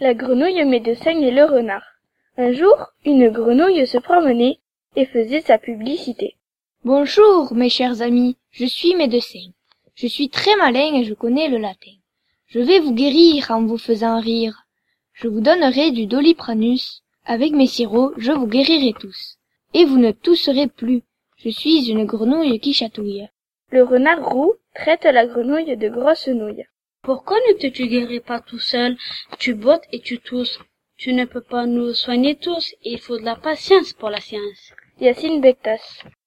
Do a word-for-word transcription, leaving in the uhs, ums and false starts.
La grenouille médecin et le renard. Un jour, une grenouille se promenait et faisait sa publicité. Bonjour, mes chers amis, je suis médecin. Je suis très malin et je connais le latin. Je vais vous guérir en vous faisant rire. Je vous donnerai du Doliprane. Avec mes sirops, je vous guérirai tous. Et vous ne tousserez plus. Je suis une grenouille qui chatouille. Le renard roux traite la grenouille de grosse nouille. Pourquoi ne te tu guéris pas tout seul? Tu bottes et tu tousses. Tu ne peux pas nous soigner tous, il faut de la patience pour la science. Yacine Bektas.